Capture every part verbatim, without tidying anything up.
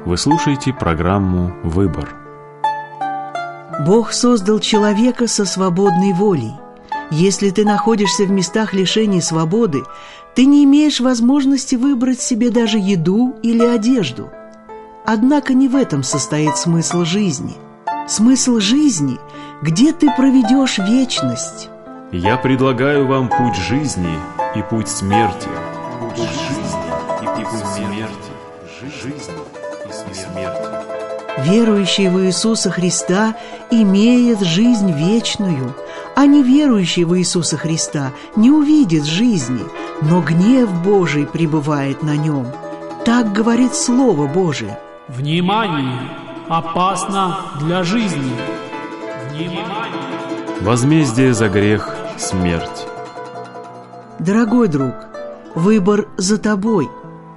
Вы слушаете программу «Выбор». Бог создал человека со свободной волей. Если ты находишься в местах лишения свободы, ты не имеешь возможности выбрать себе даже еду или одежду. Однако не в этом состоит смысл жизни. Смысл жизни – где ты проведешь вечность. Я предлагаю вам путь жизни и путь смерти. Путь жизни и путь смерти. Жизнь и смерть. Верующий в Иисуса Христа имеет жизнь вечную, а неверующий в Иисуса Христа не увидит жизни, но гнев Божий пребывает на нем. Так говорит Слово Божие. Внимание! Опасно для жизни! Внимание! Возмездие за грех – смерть. Дорогой друг, выбор за тобой.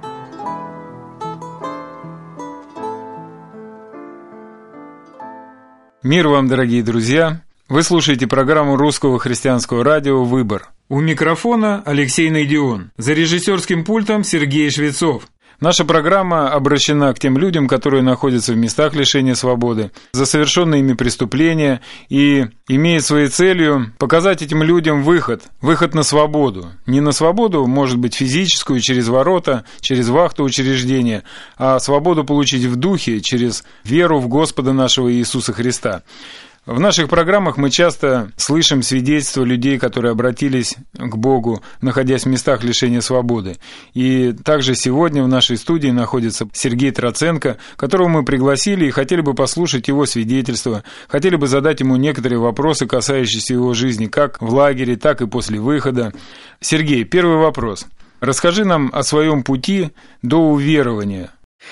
Мир вам, дорогие друзья! Вы слушаете программу Русского христианского радио «Выбор». У микрофона Алексей Найдион, за режиссерским пультом Сергей Швецов. Наша программа обращена к тем людям, которые находятся в местах лишения свободы, за совершенные ими преступления, и имеет своей целью показать этим людям выход, выход на свободу. Не на свободу, может быть, физическую, через ворота, через вахту учреждения, а свободу получить в духе, через веру в Господа нашего Иисуса Христа. В наших программах мы часто слышим свидетельства людей, которые обратились к Богу, находясь в местах лишения свободы. И также сегодня в нашей студии находится Сергей Троценко, которого мы пригласили и хотели бы послушать его свидетельство, хотели бы задать ему некоторые вопросы, касающиеся его жизни, как в лагере, так и после выхода. Сергей, первый вопрос. Расскажи нам о своем пути до уверования.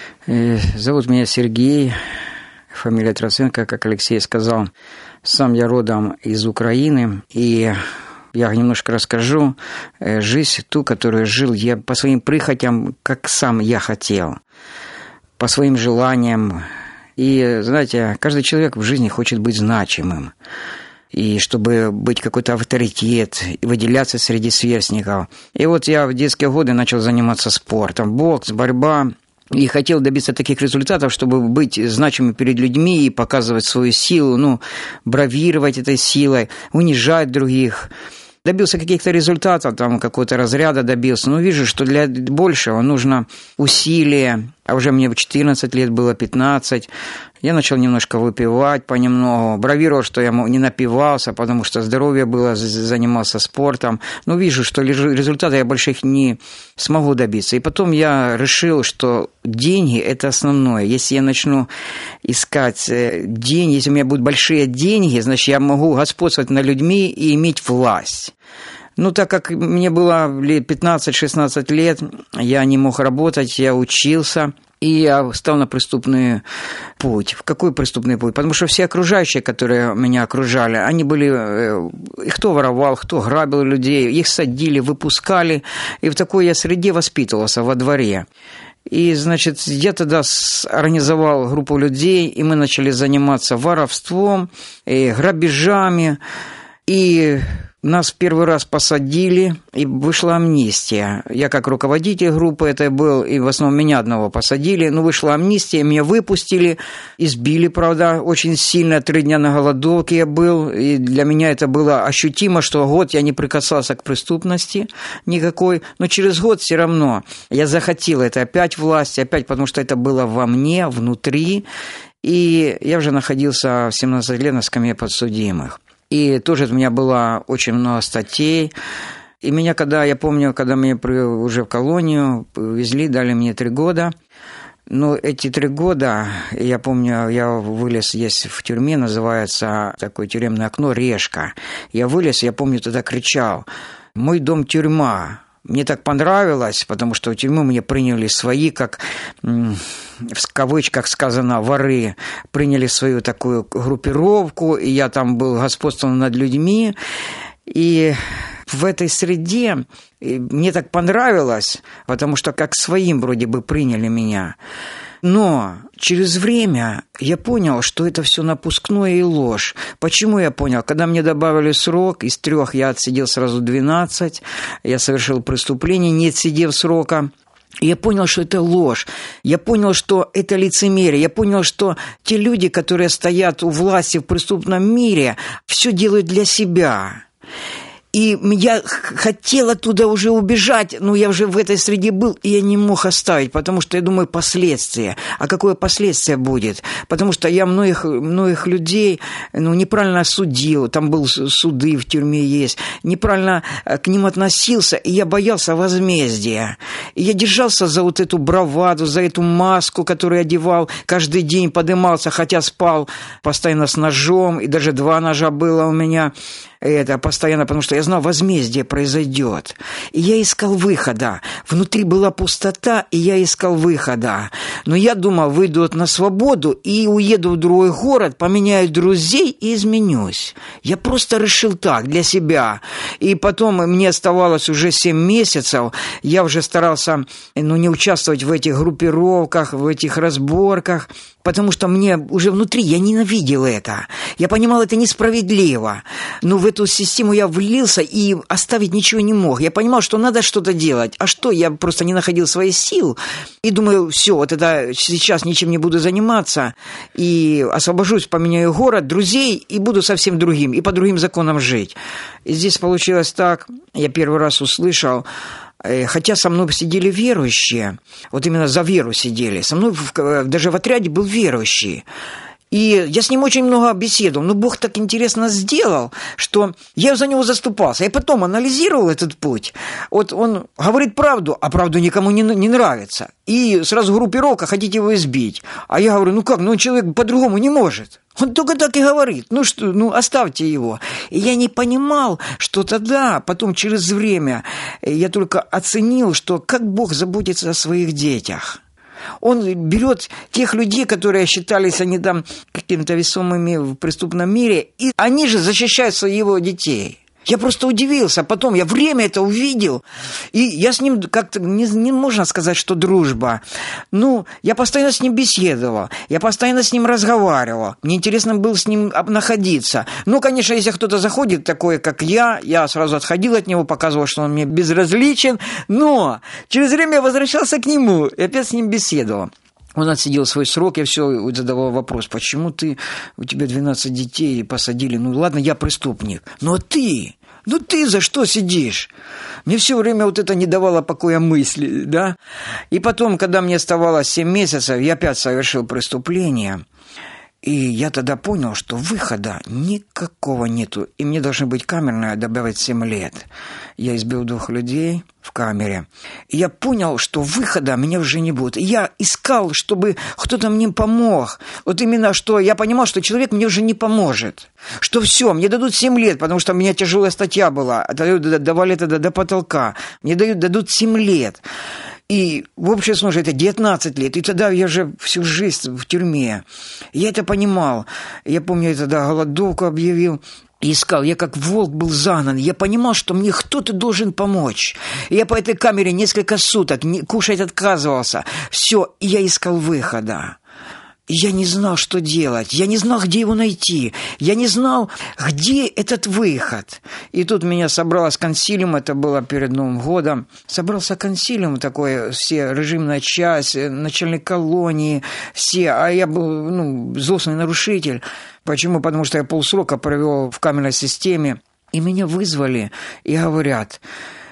Зовут меня Сергей. Фамилия Троценко, как Алексей сказал. Сам я родом из Украины, и я немножко расскажу жизнь ту, которую жил я по своим прихотям, как сам я хотел, по своим желаниям. И, знаете, каждый человек в жизни хочет быть значимым, и чтобы быть какой-то авторитет, и выделяться среди сверстников. И вот я в детские годы начал заниматься спортом, бокс, борьба. И хотел добиться таких результатов, чтобы быть значимым перед людьми и показывать свою силу, ну, бравировать этой силой, унижать других. Добился каких-то результатов, там, какого-то разряда добился. Но вижу, что для большего нужно усилие. А уже мне в четырнадцать лет было, пятнадцать. Я начал немножко выпивать понемногу. Бравировал, что я не напивался, потому что здоровье было, занимался спортом. Но вижу, что результата я больших не смогу добиться. И потом я решил, что деньги – это основное. Если я начну искать деньги, если у меня будут большие деньги, значит, я могу господствовать над людьми и иметь власть. Ну, так как мне было пятнадцать-шестнадцать лет, я не мог работать, я учился, и я стал на преступный путь. В какой преступный путь? Потому что все окружающие, которые меня окружали, они были... Кто воровал, кто грабил людей, их садили, выпускали, и в такой я среде воспитывался, во дворе. И, значит, я тогда организовал группу людей, и мы начали заниматься воровством, и грабежами, и... Нас первый раз посадили, и вышла амнистия. Я как руководитель группы этой был, и в основном меня одного посадили. Но вышла амнистия, меня выпустили, избили, правда, очень сильно. Три дня на голодовке я был, и для меня это было ощутимо, что год я не прикасался к преступности никакой. Но через год все равно я захотел это опять власть, опять потому что это было во мне, внутри. И я уже находился в семнадцать лет на скамье подсудимых. И тоже у меня было очень много статей. И меня, когда, я помню, когда меня уже в колонию везли, дали мне три года. Но эти три года, я помню, я вылез, есть в тюрьме, называется такое тюремное окно «Решка». Я вылез, я помню, тогда кричал: «Мой дом – тюрьма». Мне так понравилось, потому что в тюрьму меня приняли свои, как в кавычках сказано, воры, приняли свою такую группировку, и я там был господствовал над людьми. И в этой среде мне так понравилось, потому что как своим вроде бы приняли меня. Но через время я понял, что это все напускное и ложь. Почему я понял? Когда мне добавили срок, из трех я отсидел сразу двенадцать, я совершил преступление, не отсидев срока. И я понял, что это ложь. Я понял, что это лицемерие. Я понял, что те люди, которые стоят у власти в преступном мире, все делают для себя. И я хотел оттуда уже убежать, но я уже в этой среде был, и я не мог оставить, потому что я думаю, последствия. А какое последствие будет? Потому что я многих, многих людей ну, неправильно осудил, там был суды в тюрьме есть, неправильно к ним относился, и я боялся возмездия. И я держался за вот эту браваду, за эту маску, которую я одевал, каждый день подымался, хотя спал постоянно с ножом, и даже два ножа было у меня. Это постоянно, потому что я знал, возмездие произойдет. И я искал выхода. Внутри была пустота, и я искал выхода. Но я думал, выйду на свободу и уеду в другой город, поменяю друзей и изменюсь. Я просто решил так, для себя. И потом мне оставалось уже семь месяцев. Я уже старался ну, не участвовать в этих группировках, в этих разборках, потому что мне уже внутри, я ненавидел это. Я понимал, это несправедливо. Но в эту систему я влился и оставить ничего не мог. Я понимал, что надо что-то делать. А что? Я просто не находил своих сил. И думаю, все, вот это сейчас ничем не буду заниматься. И освобожусь, поменяю город, друзей, и буду совсем другим. И по другим законам жить. И здесь получилось так. Я первый раз услышал, хотя со мной сидели верующие, вот именно за веру сидели, со мной даже в отряде был верующий. И я с ним очень много беседовал, но Бог так интересно сделал, что я за него заступался. Я потом анализировал этот путь. Вот он говорит правду, а правду никому не, не нравится. И сразу группировка, хотите его избить. А я говорю, ну как, ну человек по-другому не может. Он только так и говорит, ну что, ну оставьте его. И я не понимал, что тогда, потом через время, я только оценил, что как Бог заботится о своих детях. Он берет тех людей, которые считались они там какими-то весомыми в преступном мире, и они же защищают его детей. Я просто удивился. Потом я время это увидел, и я с ним как-то, не, не можно сказать, что дружба. Ну, я постоянно с ним беседовал, я постоянно с ним разговаривал. Мне интересно было с ним находиться. Ну, конечно, если кто-то заходит, такой, как я, я сразу отходил от него, показывал, что он мне безразличен. Но через время я возвращался к нему и опять с ним беседовал. Он отсидел свой срок, я все задавал вопрос, почему ты, у тебя двенадцать детей посадили, ну ладно, я преступник, но ты, ну ты за что сидишь? Мне все время вот это не давало покоя мысли, да? И потом, когда мне оставалось семь месяцев, я опять совершил преступление, и я тогда понял, что выхода никакого нету, и мне должны быть камерные добавить семь лет. Я избил двух людей в камере, и я понял, что выхода меня уже не будет. И я искал, чтобы кто-то мне помог. Вот именно, что я понимал, что человек мне уже не поможет. Что все, мне дадут семь лет, потому что у меня тяжелая статья была, давали тогда до потолка. Мне дают, дадут семь лет. И в общем смысле это девятнадцать лет. И тогда я же всю жизнь в тюрьме. Я это понимал. Я помню, я тогда голодовку объявил. И искал. Я как волк был загнан. Я понимал, что мне кто-то должен помочь. И я по этой камере несколько суток кушать отказывался. Все. И я искал выхода. И я не знал, что делать. Я не знал, где его найти. Я не знал, где этот выход. И тут меня собралось консилиум, это было перед Новым годом. Собрался консилиум такой, все, режимная часть, начальник колонии, все. А я был, ну, злостный нарушитель. Почему? Потому что я полсрока провел в камерной системе. И меня вызвали и говорят,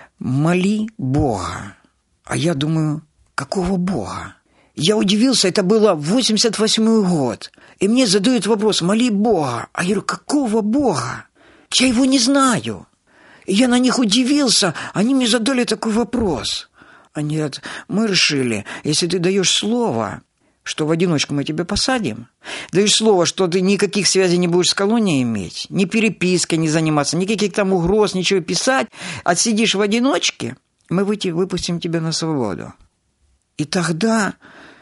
моли Бога. А я думаю, какого Бога? Я удивился, это было восемьдесят восьмой год. И мне задают вопрос, моли Бога. А я говорю, какого Бога? Я его не знаю. И я на них удивился, они мне задали такой вопрос. Они говорят, мы решили, если ты даешь слово, что в одиночку мы тебя посадим, даешь слово, что ты никаких связей не будешь с колонией иметь, ни перепиской не заниматься, никаких там угроз, ничего писать, отсидишь в одиночке, мы выпустим тебя на свободу. И тогда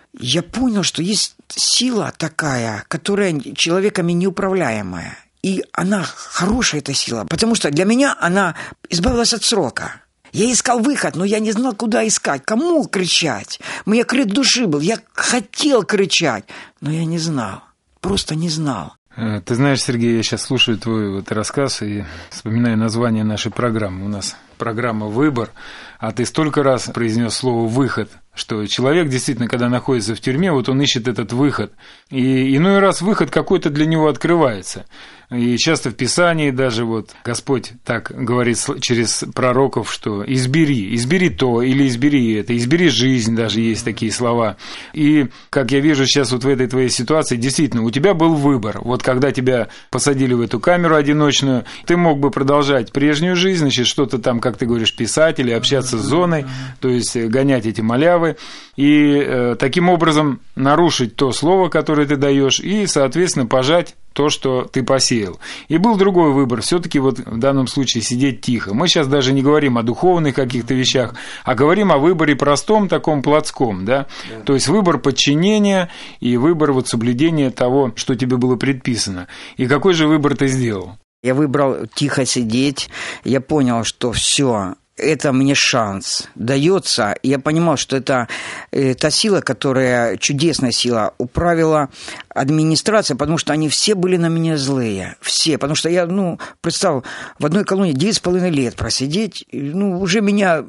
я понял, что есть сила такая, которая человеками неуправляемая. И она хорошая, эта сила, потому что для меня она избавилась от срока. Я искал выход, но я не знал, куда искать, кому кричать. У меня крик души был, я хотел кричать, но я не знал, просто не знал. Ты знаешь, Сергей, я сейчас слушаю твой вот рассказ и вспоминаю название нашей программы. У нас программа «Выбор», а ты столько раз произнес слово «выход», что человек действительно, когда находится в тюрьме, вот он ищет этот выход. И иной раз выход какой-то для него открывается. И часто в Писании даже вот Господь так говорит через пророков, что «избери, избери то» или «избери это», «избери жизнь», даже есть такие слова. И, как я вижу сейчас вот в этой твоей ситуации, действительно, у тебя был выбор. Вот когда тебя посадили в эту камеру одиночную, ты мог бы продолжать прежнюю жизнь, значит, что-то там, как ты говоришь, писать или общаться с зоной, то есть гонять эти малявы, и э, таким образом нарушить то слово, которое ты даешь, и, соответственно, пожать то, что ты посеял. И был другой выбор, все-таки вот в данном случае сидеть тихо. Мы сейчас даже не говорим о духовных каких-то вещах, а говорим о выборе простом, таком плотском, да? Да. То есть выбор подчинения и выбор вот соблюдения того, что тебе было предписано. И какой же выбор ты сделал? Я выбрал тихо сидеть, я понял, что все. Это мне шанс дается. Я понимал, что это э, та сила, которая, чудесная сила, управила администрация, потому что они все были на меня злые. Все. Потому что я, ну, представил, в одной колонии девять с половиной лет просидеть, ну, уже меня,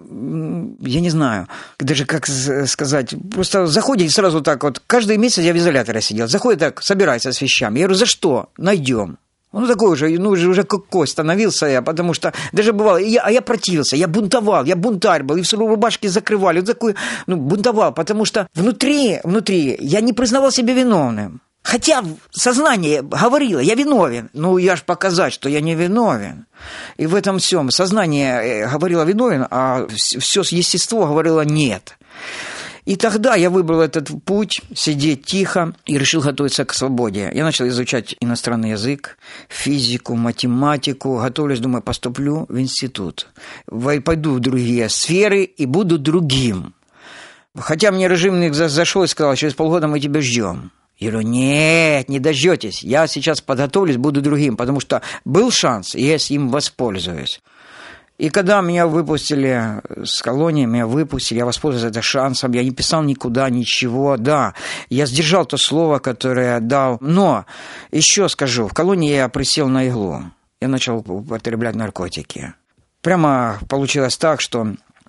я не знаю, даже как сказать, просто заходите сразу так вот, каждый месяц я в изоляторе сидел, заходит так, собирается с вещами. Я говорю, за что? Найдем. Ну, такой уже, ну, уже, уже как кость становился я, потому что даже бывало, я, а я противился, я бунтовал, я бунтарь был, и в рубашке закрывали, вот такой, ну, бунтовал, потому что внутри, внутри я не признавал себя виновным. Хотя сознание говорило, я виновен, ну, я ж показать, что я не виновен. И в этом всем сознание говорило виновен, а все естество говорило нет. И тогда я выбрал этот путь, сидеть тихо, и решил готовиться к свободе. Я начал изучать иностранный язык, физику, математику. Готовлюсь, думаю, поступлю в институт. Пойду в другие сферы и буду другим. Хотя мне режимник зашел и сказал, через полгода мы тебя ждем. Я говорю, нет, не дождетесь. Я сейчас подготовлюсь, буду другим, потому что был шанс, и я им воспользуюсь. И когда меня выпустили с колонии, меня выпустили, я воспользовался этим шансом, я не писал никуда ничего, да, я сдержал то слово, которое я дал, но еще скажу, в колонии я присел на иглу, я начал употреблять наркотики. Прямо получилось так, что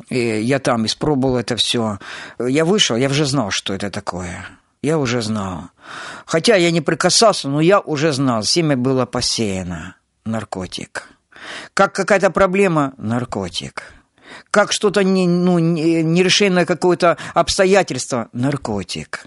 я там испробовал это все, я вышел, я уже знал, что это такое. Я уже знал. Хотя я не прикасался, но я уже знал, семя было посеяно, наркотик. Как какая-то проблема – наркотик. Как что-то не, ну, нерешенное какое-то обстоятельство – наркотик.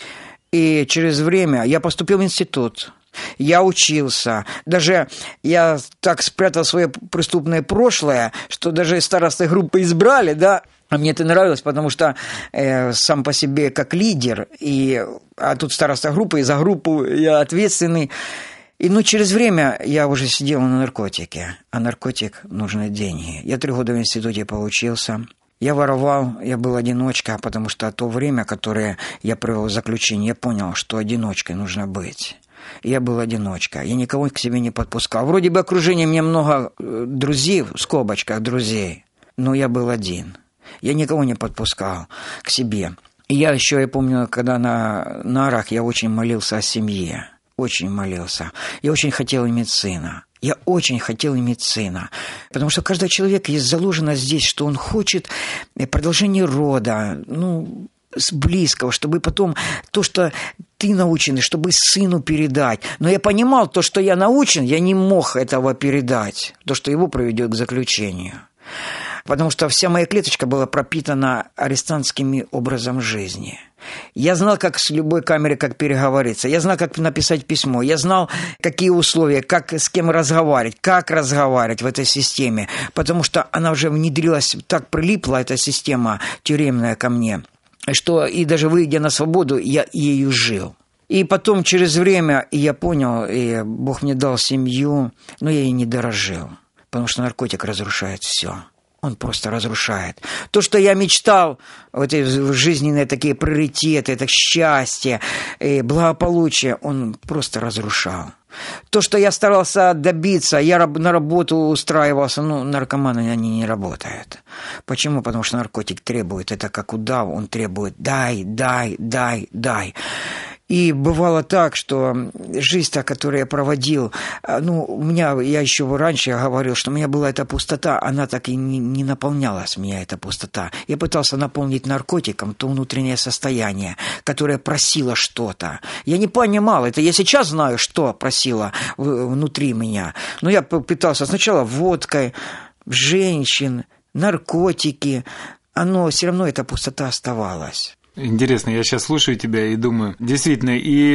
И через время я поступил в институт. Я учился. Даже я так спрятал свое преступное прошлое, что даже старосты группы избрали, да. А мне это нравилось, потому что э, сам по себе как лидер, и, а тут староста группы, и за группу я ответственный. И ну, через время я уже сидел на наркотике, а наркотик нужны деньги. Я три года в институте поучился. Я воровал, я был одиночка, потому что то время, которое я провел в заключении, я понял, что одиночкой нужно быть. Я был одиночка, я никого к себе не подпускал. Вроде бы окружение, мне много друзей, в скобочках друзей, но я был один. Я никого не подпускал к себе. И я еще, я помню, когда на нарах я очень молился о семье. Очень молился. Я очень хотел иметь сына. Я очень хотел иметь сына. Потому что у каждого человека есть заложено здесь, что он хочет продолжения рода, ну, с близкого, чтобы потом то, что ты научен, чтобы сыну передать. Но я понимал, то, что я научен, я не мог этого передать. То, что его приведет к заключению. Потому что вся моя клеточка была пропитана арестантским образом жизни. Я знал, как с любой камерой, как переговориться. Я знал, как написать письмо. Я знал, какие условия, как с кем разговаривать, как разговаривать в этой системе. Потому что она уже внедрилась, так прилипла, эта система тюремная ко мне, что и даже выйдя на свободу, я ею жил. И потом через время я понял, и Бог мне дал семью, но я ей не дорожил. Потому что наркотик разрушает все. Он просто разрушает. То, что я мечтал, вот эти жизненные такие приоритеты, это счастье, благополучие, он просто разрушал. То, что я старался добиться, я на работу устраивался, ну, наркоманы, они не работают. Почему? Потому что наркотик требует, это как удав, он требует дай, дай, дай, дай. И бывало так, что жизнь-то, которую я проводил, ну, у меня, я еще раньше говорил, что у меня была эта пустота, она так и не, не наполнялась, у меня эта пустота. Я пытался наполнить наркотиком то внутреннее состояние, которое просило что-то. Я не понимал это, я сейчас знаю, что просило внутри меня. Но я пытался сначала водкой, женщин, наркотики, оно все равно, эта пустота оставалась. Интересно, я сейчас слушаю тебя и думаю, действительно,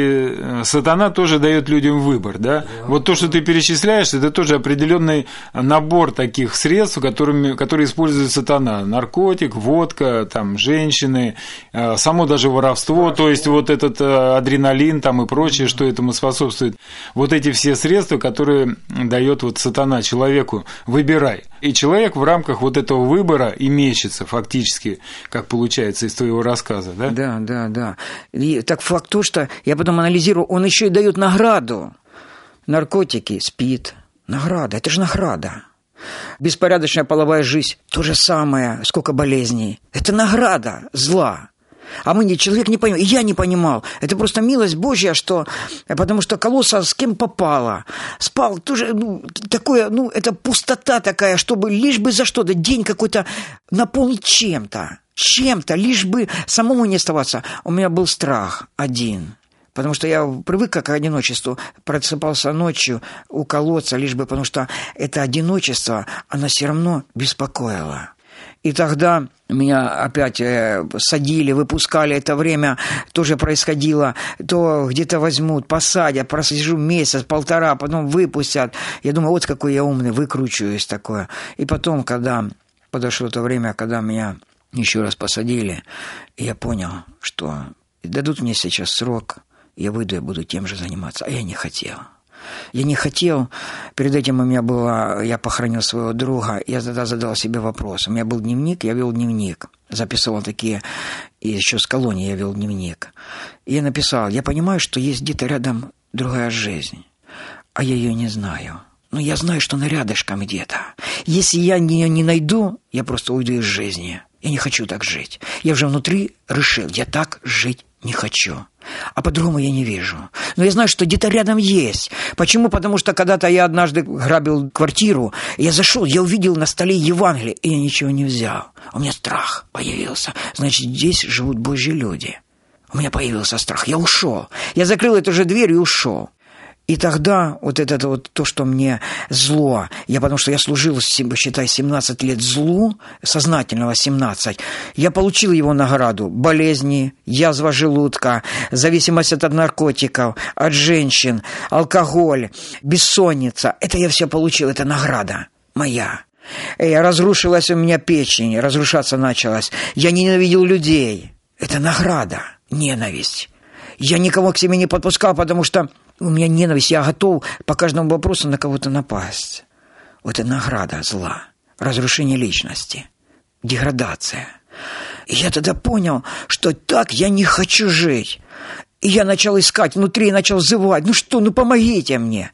и сатана тоже дает людям выбор, да? Да. Вот то, что ты перечисляешь, это тоже определенный набор таких средств, которыми, которые использует сатана. Наркотик, водка, там, женщины, само даже воровство, то есть вот этот адреналин там и прочее, что этому способствует. Вот эти все средства, которые дает вот сатана человеку, выбирай. И человек в рамках вот этого выбора и мечется фактически, как получается из твоего рассказа. Да? Да, да, да. И так факт то, что я потом анализирую, он еще и дает награду. Наркотики, СПИД, награда, это же награда. Беспорядочная половая жизнь, то же самое, сколько болезней. Это награда зла. А мы, не, человек не понимал, и я не понимал. Это просто милость Божья, что, потому что колосса с кем попало. Спал тоже, ну, такое, ну, это пустота такая, чтобы лишь бы за что-то, день какой-то наполнить чем-то. Чем-то, лишь бы самому не оставаться. У меня был страх один, потому что я привык к одиночеству, просыпался ночью у колодца, лишь бы, потому что это одиночество, оно все равно беспокоило. И тогда меня опять садили, выпускали, это время тоже происходило, то где-то возьмут, посадят, просижу месяц, полтора, потом выпустят. Я думаю, вот какой я умный, выкручиваюсь такое. И потом, когда подошло то время, когда меня еще раз посадили, и я понял, что дадут мне сейчас срок, я выйду и буду тем же заниматься. А я не хотел. Я не хотел. Перед этим у меня было... Я похоронил своего друга, я тогда задал себе вопрос. У меня был дневник, я вел дневник. Записывал такие... И еще с колонии я вел дневник. И я написал, я понимаю, что есть где-то рядом другая жизнь, а я ее не знаю. Но я знаю, что она рядышком где-то. Если я ее не найду, я просто уйду из жизни. Я не хочу так жить. Я уже внутри решил, я так жить не хочу. А по-другому я не вижу. Но я знаю, что где-то рядом есть. Почему? Потому что когда-то я однажды грабил квартиру, я зашел, я увидел на столе Евангелие, и я ничего не взял. У меня страх появился. Значит, здесь живут Божьи люди. У меня появился страх. Я ушел. Я закрыл эту же дверь и ушел. И тогда вот это вот то, что мне зло, я потому что я служил, считай, семнадцать лет злу, сознательного семнадцать, я получил его награду: болезни, язва желудка, зависимость от наркотиков, от женщин, алкоголь, бессонница. Это я все получил, это награда моя. И разрушилась у меня печень, разрушаться началась. Я ненавидел людей. Это награда, ненависть. Я никого к себе не подпускал, потому что у меня ненависть, я готов по каждому вопросу на кого-то напасть. Вот это награда зла, разрушение личности, деградация. И я тогда понял, что так я не хочу жить. И я начал искать внутри, начал взывать: ну что, ну помогите мне.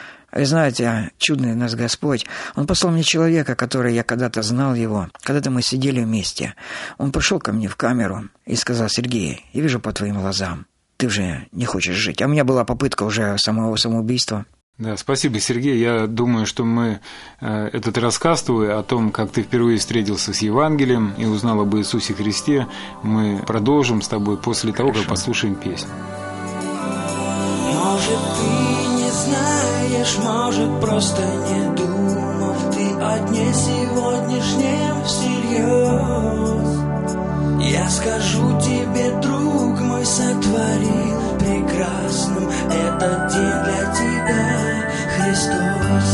И знаете, чудный наш Господь, Он послал мне человека, который я когда-то знал его, когда-то мы сидели вместе. Он пришел ко мне в камеру и сказал: Сергей, я вижу по твоим глазам, ты уже не хочешь жить. А у меня была попытка уже самого самоубийства. Да, спасибо, Сергей. Я думаю, что мы э, этот рассказ твой о том, как ты впервые встретился с Евангелием и узнал об Иисусе Христе, мы продолжим с тобой после того, Хорошо. Как послушаем песню. Может, ты не знаешь, может, просто не думал ты о дне сегодняшнем всерьез. Я скажу тебе, друг мой, сотворил прекрасным этот день для тебя Христос.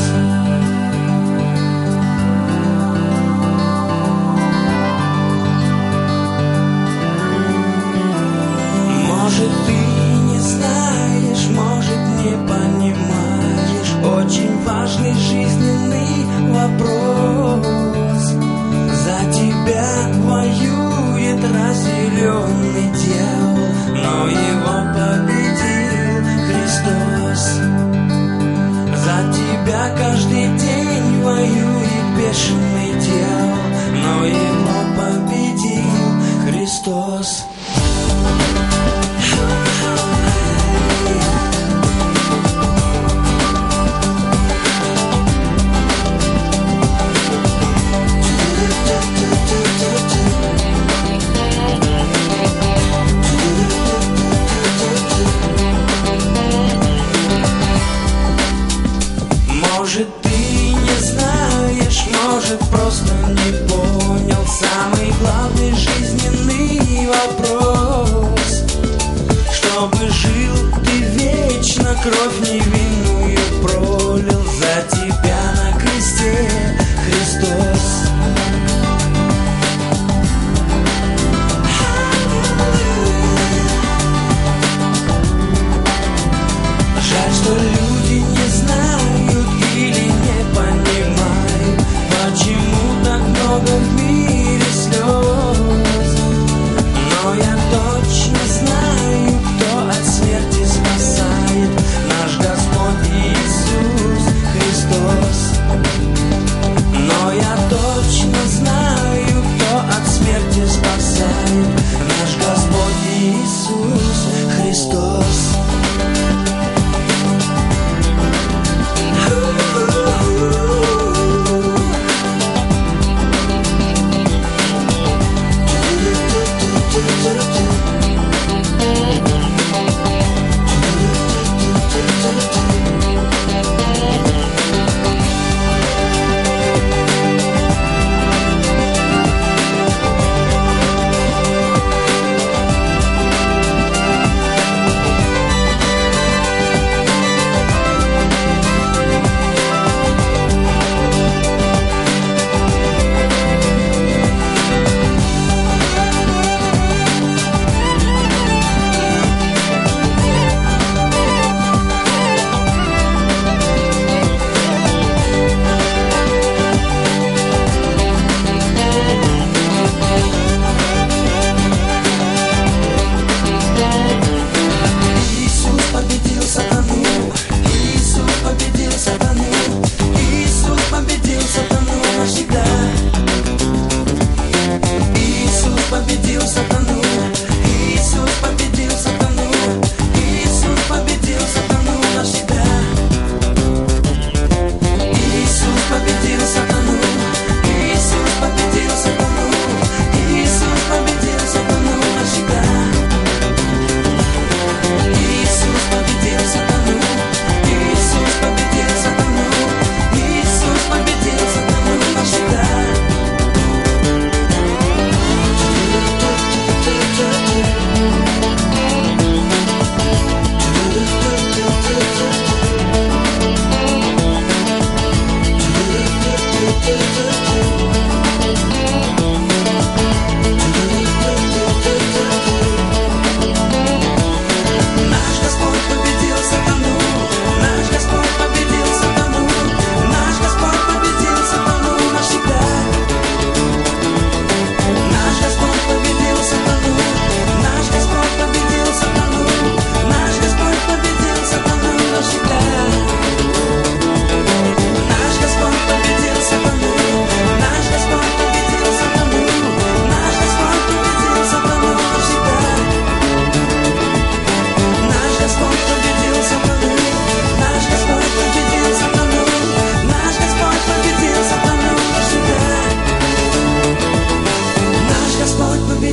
Может, ты не знаешь, может, не понимаешь очень важный жизненный вопрос. За тебя воюет разъяренный дьявол, но его победил Христос. За тебя каждый день воюет бешеный дьявол, но его победил Христос.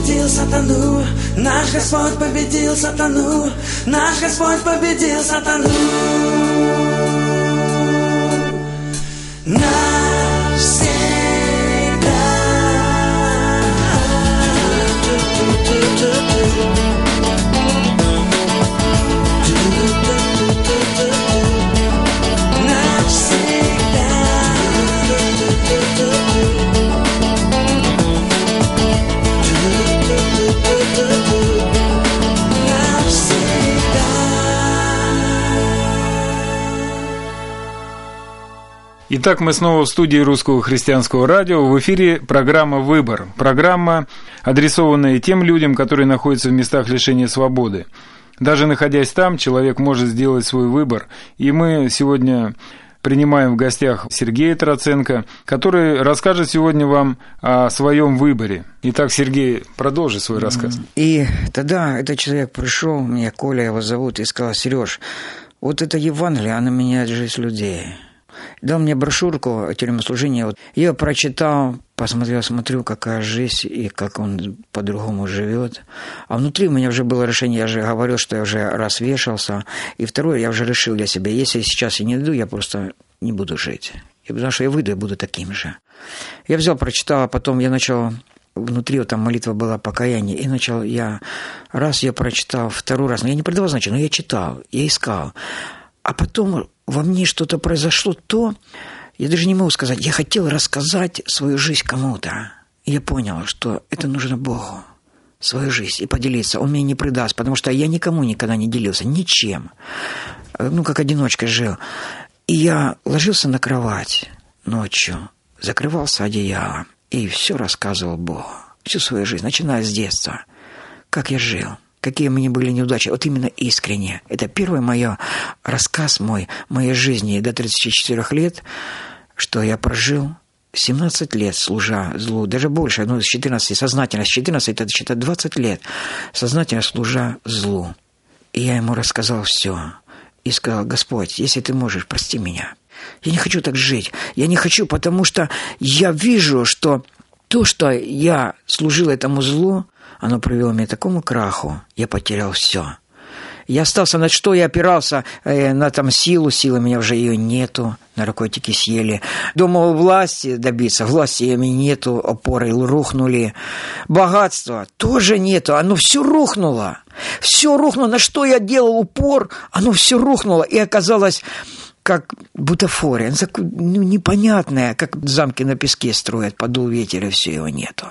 победил сатану, наш Господь победил сатану, наш Господь победил сатану. Навсегда. Итак, мы снова в студии Русского христианского радио. В эфире программа «Выбор». Программа, адресованная тем людям, которые находятся в местах лишения свободы. Даже находясь там, человек может сделать свой выбор. И мы сегодня принимаем в гостях Сергея Троценко, который расскажет сегодня вам о своем выборе. Итак, Сергей, продолжи свой рассказ. И тогда этот человек пришел, меня Коля его зовут, и сказал: Сереж, вот это Евангелие, оно меняет жизнь людей. Дал мне брошюрку о тюремном служении. Вот я прочитал, посмотрел, смотрю, какая жизнь и как он по-другому живет. А внутри у меня уже было решение, я же говорил, что я уже раз вешался. И второе, я уже решил для себя, если сейчас я не иду, я просто не буду жить. И потому что я выйду и буду таким же. Я взял, прочитал, а потом я начал... Внутри вот там молитва была покаяние. И начал я... Раз я прочитал, второй раз. Но я не придавал значения, но я читал, я искал. А потом... Во мне что-то произошло, то, я даже не могу сказать, я хотел рассказать свою жизнь кому-то. И я понял, что это нужно Богу, свою жизнь, и поделиться. Он меня не предаст, потому что я никому никогда не делился, ничем. Ну, как одиночка жил. И я ложился на кровать ночью, закрывался одеялом и все рассказывал Богу. Всю свою жизнь, начиная с детства, как я жил. Какие у меня были неудачи, вот именно искренне. Это первый мой рассказ мой, моей жизни до тридцати четырёх лет, что я прожил семнадцать лет, служа злу, даже больше, ну, с четырнадцати, сознательно, с четырнадцати, это считать двадцать лет, сознательно служа злу. И я ему рассказал все. И сказал: Господь, если ты можешь, прости меня. Я не хочу так жить. Я не хочу, потому что я вижу, что то, что я служил этому злу, оно привело меня к такому краху, я потерял все. Я остался, на что я опирался, э, на там силу, силы у меня уже ее нету, наркотики съели. Думал, власти добиться, власти у меня нету, опоры рухнули. Богатство тоже нету, оно все рухнуло. Все рухнуло, на что я делал упор, оно все рухнуло. И оказалось, как бутафория, ну, непонятная, как замки на песке строят, подул ветер, и все, его нету.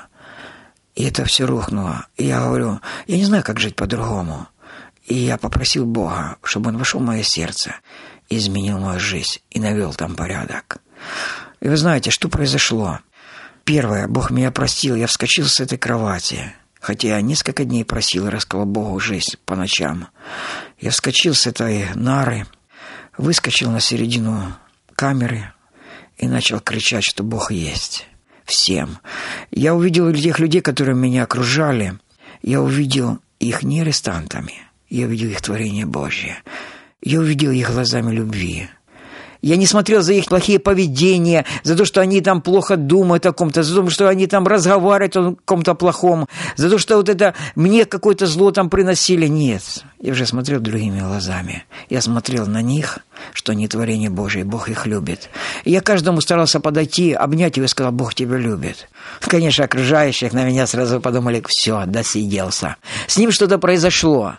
И это все рухнуло. И я говорю, я не знаю, как жить по-другому. И я попросил Бога, чтобы Он вошел в мое сердце, изменил мою жизнь и навел там порядок. И вы знаете, что произошло? Первое, Бог меня простил, я вскочил с этой кровати. Хотя я несколько дней просил и рассказал Богу жизнь по ночам. Я вскочил с этой нары, выскочил на середину камеры и начал кричать, что Бог есть. Всем. Я увидел тех людей, которые меня окружали. Я увидел их не арестантами. Я увидел их творение Божье. Я увидел их глазами любви. Я не смотрел за их плохие поведения, за то, что они там плохо думают о ком-то, за то, что они там разговаривают о ком-то плохом, за то, что вот это мне какое-то зло там приносили. Нет. Я уже смотрел другими глазами. Я смотрел на них, что они творение Божие, Бог их любит. И я каждому старался подойти, обнять его и сказал: Бог тебя любит. Конечно, окружающих на меня сразу подумали: все, досиделся. С ним что-то произошло.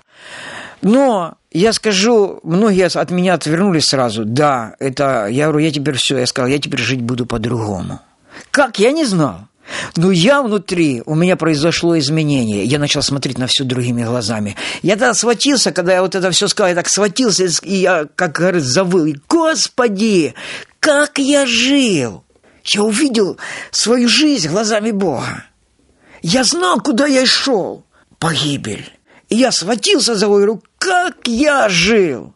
Но я скажу, многие от меня отвернулись сразу. Да, это, я говорю, я теперь все, я сказал, я теперь жить буду по-другому. Как? Я не знал. Но я внутри, у меня произошло изменение. Я начал смотреть на все другими глазами. Я тогда схватился, когда я вот это все сказал, я так схватился, и я, как говорится, завыл. Господи, как я жил! Я увидел свою жизнь глазами Бога. Я знал, куда я шел. Погибель. И я схватился за говорю, как я жил.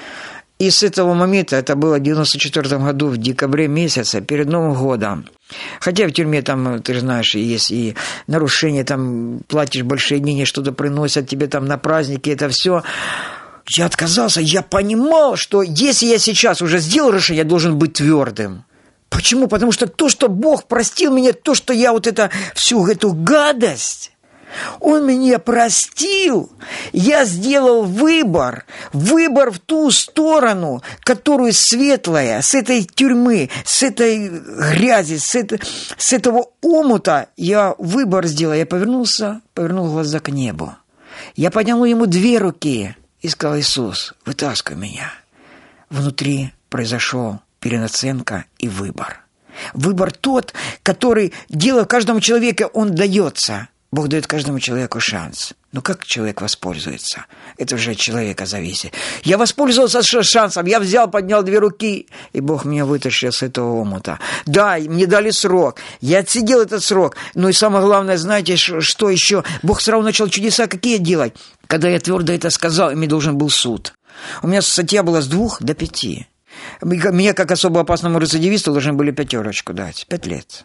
И с этого момента, это было в девяносто четвёртом году, в декабре месяце, перед Новым годом. Хотя в тюрьме там, ты знаешь, есть и нарушения, там платишь большие деньги, что-то приносят тебе там на праздники, это все. Я отказался, я понимал, что если я сейчас уже сделал решение, я должен быть твердым. Почему? Потому что то, что Бог простил меня, то, что я вот это, всю эту гадость, Он меня простил. Я сделал выбор. Выбор в ту сторону, которую светлая, с этой тюрьмы, с этой грязи, с, это, с этого омута я выбор сделал. Я повернулся, повернул глаза к небу. Я поднял ему две руки и сказал: Иисус, вытаскивай меня. Внутри произошел перенаценка и выбор. Выбор тот, который делает каждому человеку, он дается. Бог дает каждому человеку шанс. Но как человек воспользуется? Это уже от человека зависит. Я воспользовался шансом, я взял, поднял две руки, и Бог меня вытащил с этого омута. Да, мне дали срок, я отсидел этот срок. Но и самое главное, знаете, что еще? Бог сразу начал чудеса какие делать. Когда я твердо это сказал, мне должен был суд. У меня статья была с двух до пяти. Меня, как особо опасному рецидивисту, должны были пятерочку дать. Пять лет.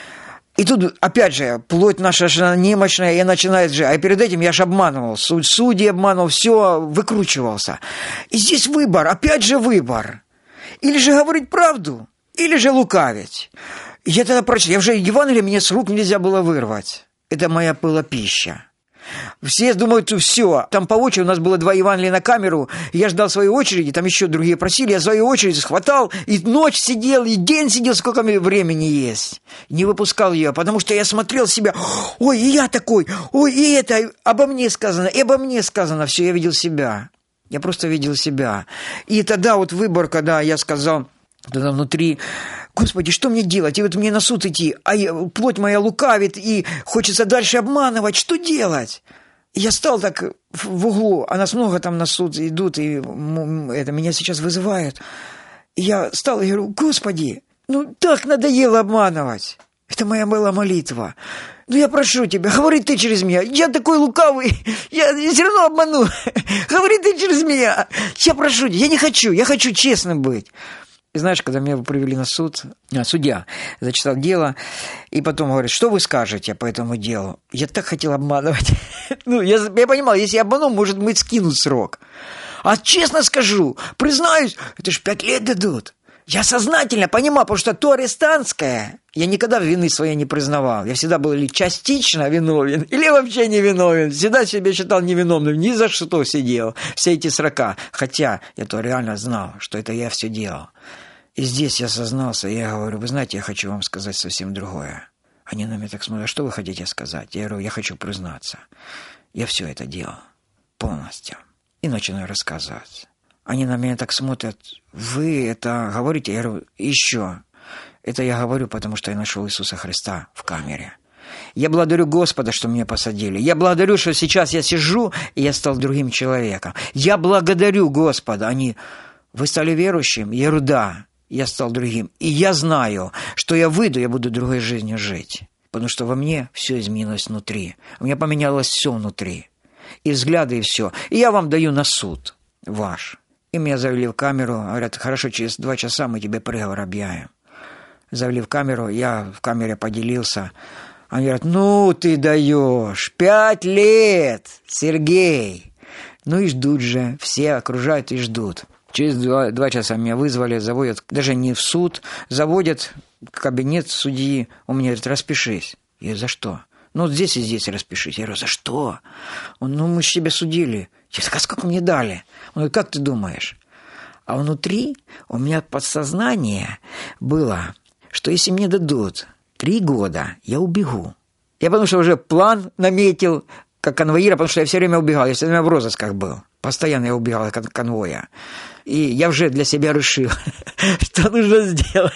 И тут, опять же, плоть наша немощная, я начинаю же, а перед этим я же обманывал, суд, судьи обманывал, все, выкручивался. И здесь выбор, опять же выбор. Или же говорить правду, или же лукавить. И я тогда прочитал, я уже Евангелие мне с рук нельзя было вырвать. Это моя была пища. Все думают, все, там по очереди, у нас было два Евангелия на камеру, я ждал своей очереди, там еще другие просили, я свою очередь схватал, и ночь сидел, и день сидел, сколько времени есть. Не выпускал ее, потому что я смотрел себя, ой, и я такой, ой, и это обо мне сказано, и обо мне сказано, все, я видел себя, я просто видел себя. И тогда вот выбор, когда я сказал, тогда внутри... Господи, что мне делать? И вот мне на суд идти, а я, плоть моя лукавит, и хочется дальше обманывать. Что делать? И я стал так в углу, а нас много там на суд идут, и это, меня сейчас вызывают. И я стал и говорю: Господи, ну так надоело обманывать. Это моя была молитва. Ну я прошу тебя, говори ты через меня. Я такой лукавый, я все равно обману. Говори ты через меня. Я прошу тебя, я не хочу, я хочу честным быть. И знаешь, когда меня привели на суд, а, судья зачитал дело, и потом говорит: что вы скажете по этому делу? Я так хотел обманывать. ну, я, я понимал, если я обману, может быть, скинут срок. А честно скажу, признаюсь, это ж пять лет дадут. Я сознательно понимал, потому что то арестантское, я никогда вины своей не признавал. Я всегда был или частично виновен, или вообще не виновен. Всегда себя считал невиновным, ни за что сидел все эти срока. Хотя я то реально знал, что это я все делал. И здесь я сознался, и я говорю: вы знаете, я хочу вам сказать совсем другое. Они на меня так смотрят: что вы хотите сказать? Я говорю: я хочу признаться. Я все это делал полностью. И начинаю рассказывать. Они на меня так смотрят: вы это говорите? Я говорю: еще. Это я говорю, потому что я нашел Иисуса Христа в камере. Я благодарю Господа, что меня посадили. Я благодарю, что сейчас я сижу, и я стал другим человеком. Я благодарю Господа. Они: вы стали верующим? Я говорю: да. Я стал другим. И я знаю, что я выйду, я буду другой жизнью жить. Потому что во мне все изменилось внутри. У меня поменялось все внутри. И взгляды, и все. И я вам даю на суд ваш. И меня завели в камеру. Говорят: хорошо, через два часа мы тебе приговор объявим. Завели в камеру. Я в камере поделился. Они говорят: ну ты даешь. Пять лет, Сергей. Ну и ждут же. Все окружают и ждут. Через два, два часа меня вызвали, заводят, даже не в суд, заводят в кабинет судьи. Он мне говорит: распишись. Я говорю: за что? Ну, вот здесь и здесь распишись. Я говорю: за что? Он: ну, мы же тебя судили. Я говорю: а сколько мне дали? Он говорит: как ты думаешь? А внутри у меня подсознание было, что если мне дадут три года, я убегу. Я потому что уже план наметил, как конвоира, потому что я все время убегал, я все время в розысках был. Постоянно я убегал от конвоя. И я уже для себя решил, что нужно сделать.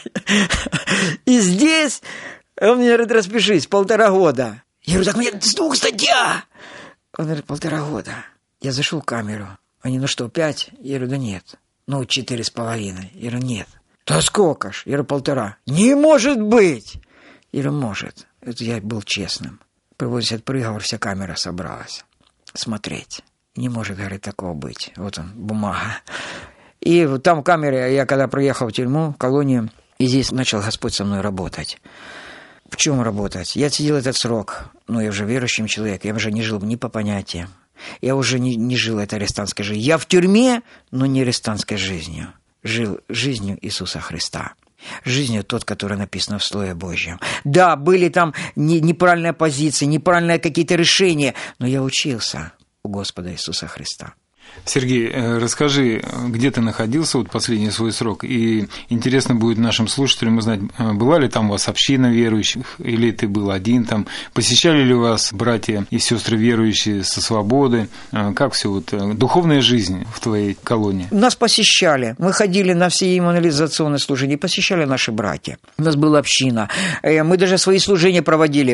И здесь он мне говорит: распишись, полтора года. Я говорю: так мне с двух статья. Он говорит: полтора года. Я зашел в камеру. Они: ну что, пять? Я говорю: да нет. Ну, четыре с половиной. Я говорю: нет. Да сколько ж? Я говорю: полтора. Не может быть. Я говорю: может. Это я был честным. Приводится приговор, вся камера собралась смотреть. Не может, говорит, такого быть. Вот он, бумага. И там в камере, я когда приехал в тюрьму, в колонию, и здесь начал Господь со мной работать. В чем работать? Я отсидел этот срок. Ну, я уже верующим человек, я уже не жил ни по понятиям. Я уже не, не жил этой арестантской жизнью. Я в тюрьме, но не арестантской жизнью. Жил жизнью Иисуса Христа. Жизнью тот, который написан в Слове Божьем. Да, были там не, неправильные позиции, неправильные какие-то решения, но я учился у Господа Иисуса Христа. Сергей, расскажи, где ты находился вот последний свой срок, и интересно будет нашим слушателям узнать, была ли там у вас община верующих, или ты был один там, посещали ли вас братья и сестры верующие со свободы, как все вот духовная жизнь в твоей колонии? Нас посещали, мы ходили на все евангелизационные служения, посещали наши братья, у нас была община, мы даже свои служения проводили,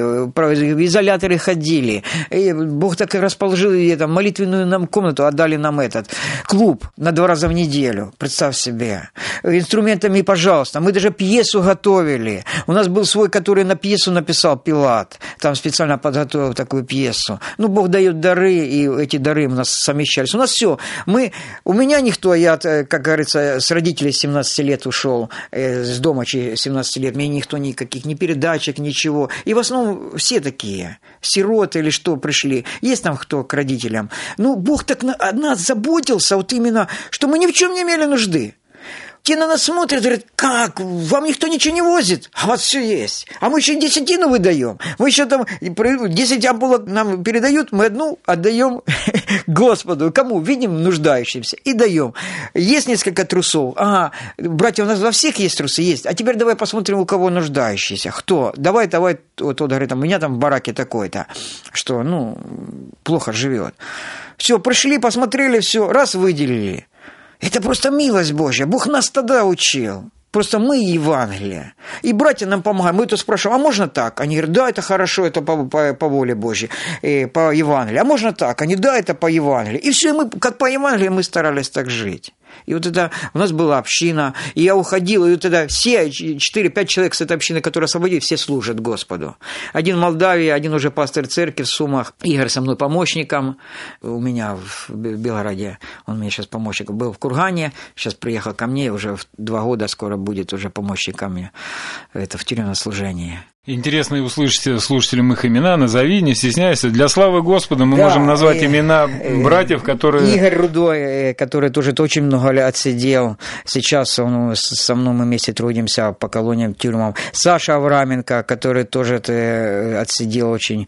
в изоляторы ходили, Бог так и расположил, там, молитвенную нам комнату отдали нам этот клуб на два раза в неделю, представь себе. Инструментами, пожалуйста. Мы даже пьесу готовили. У нас был свой, который на пьесу написал, Пилат. Там специально подготовил такую пьесу. Ну, Бог дает дары, и эти дары у нас совмещались. У нас все. Мы, у меня никто, я, как говорится, с родителей семнадцати лет ушел, с дома семнадцати лет, мне никто никаких, ни передачек, ничего. И в основном все такие, сироты или что пришли. Есть там кто к родителям. Ну, Бог так на, нас заботился, вот именно, что мы ни в чем не имели нужды. Те на нас смотрят, говорят, как, вам никто ничего не возит, а у вас все есть. А мы еще десятину выдаем. Мы еще там десять ампулок нам передают, мы одну отдаем Господу. Кому? Видим нуждающимся и даем. Есть несколько трусов. Ага, братья, у нас во всех есть трусы, есть. А теперь давай посмотрим, у кого нуждающийся. Кто? Давай, давай, вот тот говорит, у меня там в бараке такой-то, что, ну, плохо живет. Все, пришли, посмотрели, все, раз выделили. Это просто милость Божья. Бог нас тогда учил. Просто мы Евангелие. И братья нам помогают. Мы то спрашиваем, а можно так? Они говорят, да, это хорошо, это по, по, по воле Божьей, э, по Евангелию. А можно так? Они, да, это по Евангелию. И все, и мы, как по Евангелию, мы старались так жить. И вот это у нас была община, и я уходил, и вот тогда все четыре-пять человек с этой общины, которые освободили, все служат Господу. Один в Молдавии, один уже пастырь церкви в Сумах, Игорь со мной помощником, у меня в Белгороде, он мне сейчас помощник, был в Кургане, сейчас приехал ко мне, уже в два года скоро будет уже помощником мне, это в тюремном служении. Интересно услышать слушателям их имена, назови, не стесняйся. Для славы Господа мы да, можем назвать э, имена братьев, которые... Игорь Рудой, который тоже очень много лет отсидел. Сейчас он, со мной мы вместе трудимся по колониям, тюрьмам. Саша Авраменко, который тоже отсидел очень...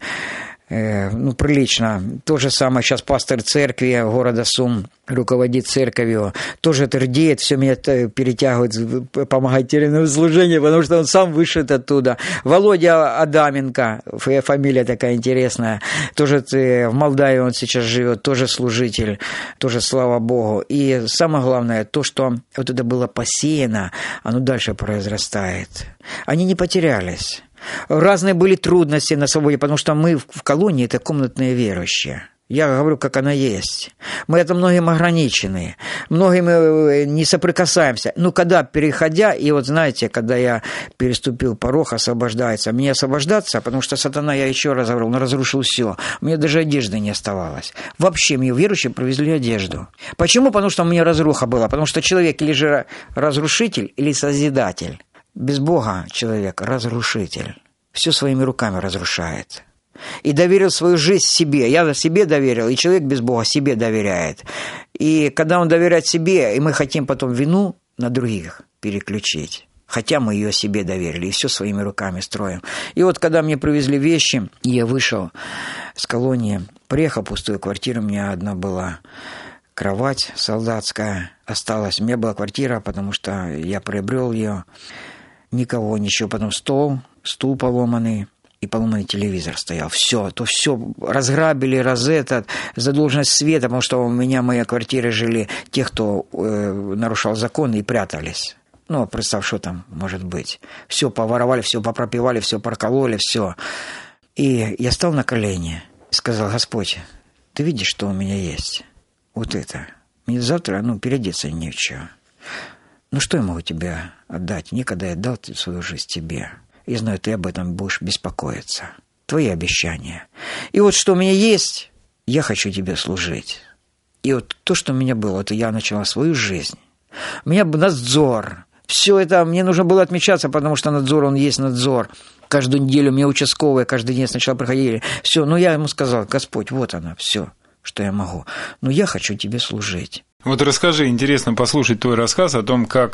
ну, прилично. То же самое сейчас пастор церкви города Сум руководит церковью. Тоже твердеет, все меня перетягивает, помогает тюремному служению, потому что он сам вышел оттуда. Володя Адаменко, фамилия такая интересная, тоже в Молдавии он сейчас живет, тоже служитель, тоже слава Богу. И самое главное, то, что вот это было посеяно, оно дальше произрастает. Они не потерялись. Разные были трудности на свободе, потому что мы в колонии – это комнатные верующие. Я говорю, как она есть. Мы это многим ограничены, многим не соприкасаемся. Но когда, переходя, и вот знаете, когда я переступил порог, освобождается, мне освобождаться, потому что сатана, я еще раз говорю, он разрушил все. У меня даже одежды не оставалось. Вообще мне верующие привезли одежду. Почему? Потому что у меня разруха была. Потому что человек или же разрушитель, или созидатель. Без Бога человек разрушитель. Все своими руками разрушает. И доверил свою жизнь себе. Я себе доверил, и человек без Бога себе доверяет. И когда он доверяет себе, и мы хотим потом вину на других переключить. Хотя мы ее себе доверили, и все своими руками строим. И вот когда мне привезли вещи, и я вышел с колонии, приехал в пустую квартиру, у меня одна была кровать солдатская, осталась. У меня была квартира, потому что я приобрел ее. Никого, ничего, потом стол, стул поломанный и поломанный телевизор стоял. Все, то все разграбили, раз этот, задолженность света, потому что у меня в моей квартире жили те, кто э, нарушал законы и прятались. Ну, представь, что там может быть. Все поворовали, все попропивали, все прокололи, все. И я стал на колени и сказал: Господь, ты видишь, что у меня есть? Вот это. Мне завтра, ну, переодеться не в чего. Ну, что я могу тебе отдать? Никогда я дал свою жизнь тебе. Я знаю, ты об этом будешь беспокоиться. Твои обещания. И вот что у меня есть, я хочу тебе служить. И вот то, что у меня было, это я начала свою жизнь. У меня был надзор. Все это, мне нужно было отмечаться, потому что надзор, он есть надзор. Каждую неделю мне участковые, каждый день сначала приходили. Все, ну я ему сказал: Господь, вот она, все, что я могу. Но я хочу тебе служить. Вот расскажи, интересно послушать твой рассказ о том, как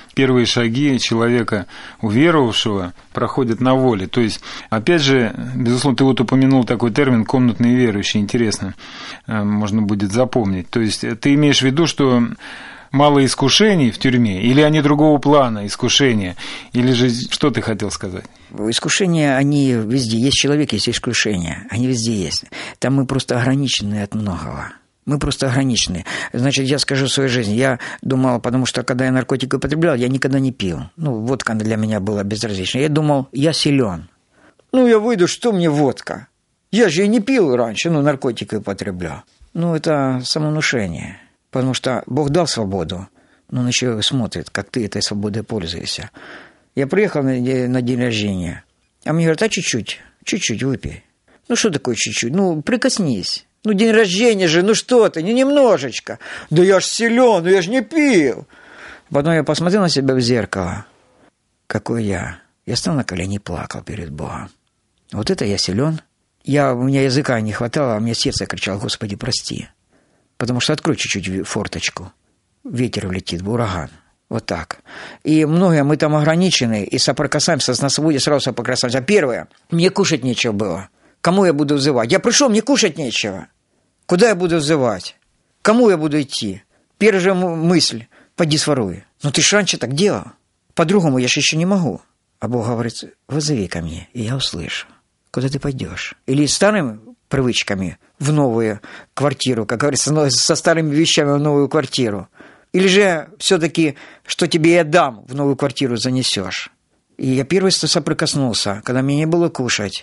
первые шаги человека, уверовавшего, проходят на воле. То есть, опять же, безусловно, ты вот упомянул такой термин «комнатные верующие», интересно, можно будет запомнить. То есть, ты имеешь в виду, что мало искушений в тюрьме, или они другого плана, искушения, или же что ты хотел сказать? Искушения, они везде. Есть человек, есть искушения, они везде есть. Там мы просто ограничены от многого. Мы просто ограничены. Значит, я скажу в своей жизни. Я думал, потому что, когда я наркотики употреблял, я никогда не пил. Ну, водка для меня была безразлична. Я думал, я силен. Ну, я выйду, что мне водка? Я же и не пил раньше, ну, наркотики употреблял. Ну, это самовнушение. Потому что Бог дал свободу, но Он еще смотрит, как ты этой свободой пользуешься. Я приехал на день рождения, а мне говорят, а чуть-чуть, чуть-чуть выпей. Ну, что такое чуть-чуть? Ну, прикоснись. Ну, день рождения же, ну что ты, не немножечко. Да я ж силен, ну я ж не пил. Потом я посмотрел на себя в зеркало. Какой я. Я стал на колени и плакал перед Богом. Вот это я силен. Я, у меня языка не хватало, а у меня сердце кричало, Господи, прости. Потому что открой чуть-чуть форточку. Ветер улетит, ураган. Вот так. И многие мы там ограничены, и соприкасаемся с насводе, сразу соприкасаемся. Первое, мне кушать нечего было. Кому я буду взывать? Я пришел, мне кушать нечего. Куда я буду взывать? Кому я буду идти? Первая же мысль, поди своруй. Ну ты ж раньше так делал. По-другому я же еще не могу. А Бог говорит, вызови ко мне, и я услышу. Куда ты пойдешь? Или старыми привычками в новую квартиру, как говорится, со старыми вещами в новую квартиру. Или же все-таки, что тебе я дам, в новую квартиру занесешь. И я первый соприкоснулся, когда мне не было кушать.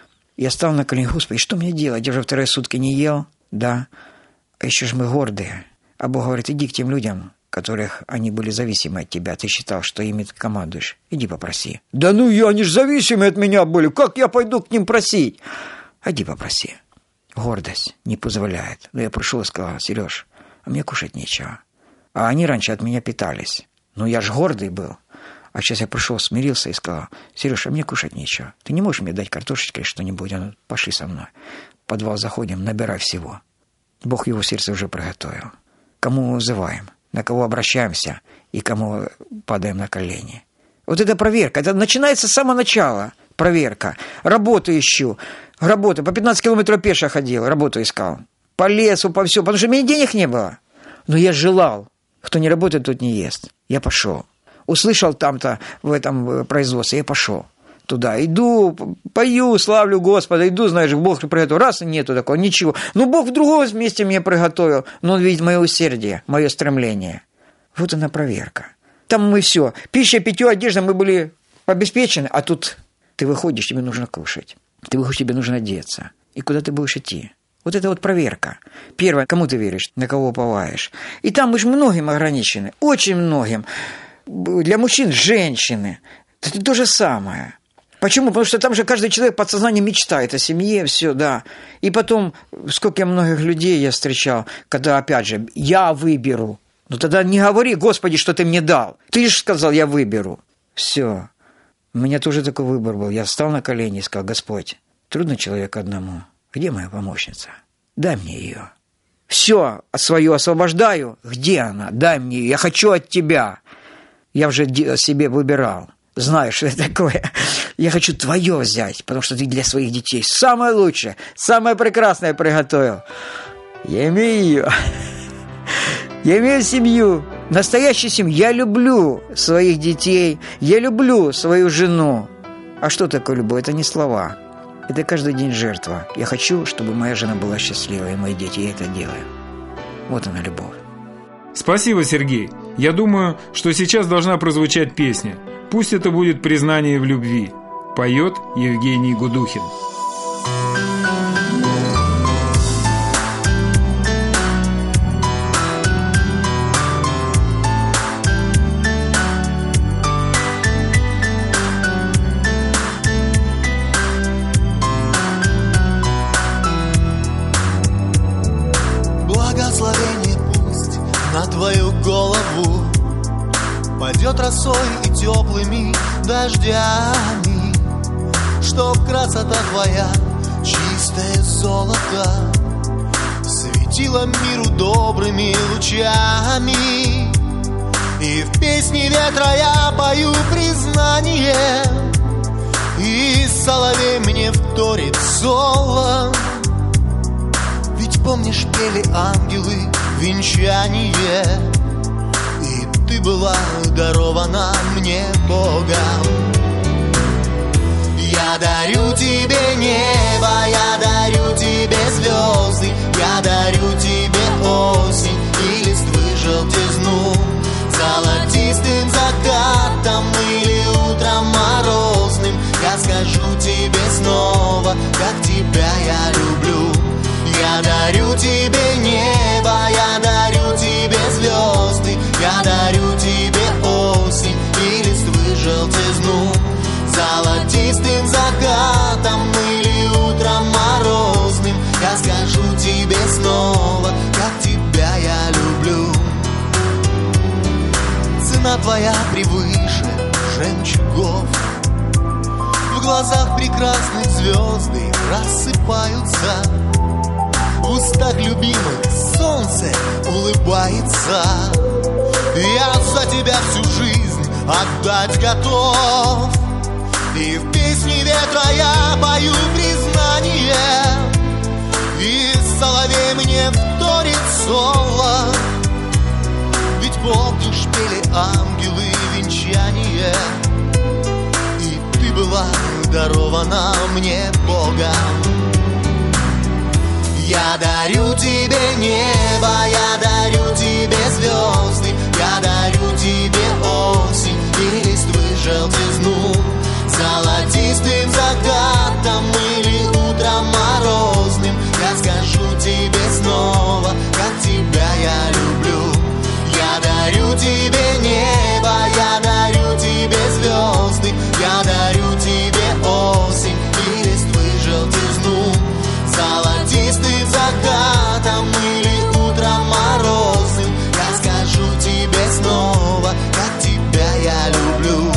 Я стал на колени, Господи, что мне делать? Я же вторые сутки не ел, да. А еще же мы гордые. А Бог говорит, иди к тем людям, которых они были зависимы от тебя. Ты считал, что ими ты командуешь. Иди попроси. Да ну, я, они же зависимы от меня были. Как я пойду к ним просить? Иди попроси. Гордость не позволяет. Но я пришел и сказал, Сереж, а мне кушать нечего. А они раньше от меня питались. Ну, я же гордый был. А сейчас я пришел, смирился и сказал, Сереж, а мне кушать нечего. Ты не можешь мне дать картошечки или что-нибудь? А ну, пошли со мной. В подвал заходим, набирай всего. Бог его сердце уже приготовил. Кому мы вызываем, на кого обращаемся и кому падаем на колени. Вот это проверка. Это начинается с самого начала. Проверка. Работу ищу. Работу. По пятнадцать километров пешо ходил, работу искал. По лесу, по всему. Потому что у меня денег не было. Но я желал. Кто не работает, тот не ест. Я пошел. Услышал там-то в этом производстве, я пошел туда. Иду, пою, славлю Господа, иду, знаешь, Бог приготовил. Раз, и нету такого, ничего. Ну, Бог в другом месте мне приготовил, но Он видит мое усердие, мое стремление. Вот она проверка. Там мы все. Пища, питье, одежда, мы были обеспечены, а тут ты выходишь, тебе нужно кушать. Ты выходишь, тебе нужно одеться. И куда ты будешь идти? Вот это вот проверка. Первое, кому ты веришь, на кого уповаешь. И там мы же многим ограничены, очень многим. Для мужчин – женщины. Это то же самое. Почему? Потому что там же каждый человек подсознание мечтает о семье, все, да. И потом, сколько многих людей я встречал, когда, опять же, я выберу. Ну тогда не говори, Господи, что ты мне дал. Ты же сказал, я выберу. Все. У меня тоже такой выбор был. Я встал на колени и сказал, Господь, трудно человеку одному. Где моя помощница? Дай мне ее. Все свое освобождаю. Где она? Дай мне ее. Я хочу от тебя. Я уже себе выбирал. Знаешь, что это такое? Я хочу твое взять, потому что ты для своих детей самое лучшее, самое прекрасное приготовил. Я имею ее. Я имею семью. Настоящую семью. Я люблю своих детей. Я люблю свою жену. А что такое любовь? Это не слова. Это каждый день жертва. Я хочу, чтобы моя жена была счастливой, и мои дети. Я это делаю. Вот она, любовь. Спасибо, Сергей. Я думаю, что сейчас должна прозвучать песня. Пусть это будет признание в любви. Поет Евгений Гудухин. Благословение пусть на твою голову пойдет росой и теплыми дождями, чтоб красота твоя, чистое золото, светила миру добрыми лучами. И в песне ветра я пою признание, и соловей мне вторит соло. Ведь помнишь, пели ангелы венчание, и ты была дарована мне Богом. Я дарю тебе небо, я дарю тебе звезды, я дарю тебе осень и листвы желтизну. Золотистым закатом или утром морозным я скажу тебе снова, как тебя я люблю. Я дарю тебе небо, я дарю тебе звезды, я дарю тебе осень и листвы желтизну. Золотистым закатом или утром морозным я скажу тебе снова, как тебя я люблю. Цена твоя превыше жемчугов, в глазах прекрасных звезды рассыпаются, в устах любимых солнце улыбается. Я за тебя всю жизнь отдать готов, и в песне ветра я пою признание, и соловей мне вторит соло. Ведь помнишь, пели ангелы венчание, и ты была дарована мне Богом. Я дарю тебе небо, я дарю тебе звезды, я дарю тебе осень и листвы желтизну. Золотистым закатом или утром морозным я скажу тебе снова, как тебя я люблю. Я дарю тебе небо, я дарю тебе звезды, я дарю тебе осень и листвы желтизну. Золотистым закатом или утром морозным я скажу тебе снова, как тебя я люблю.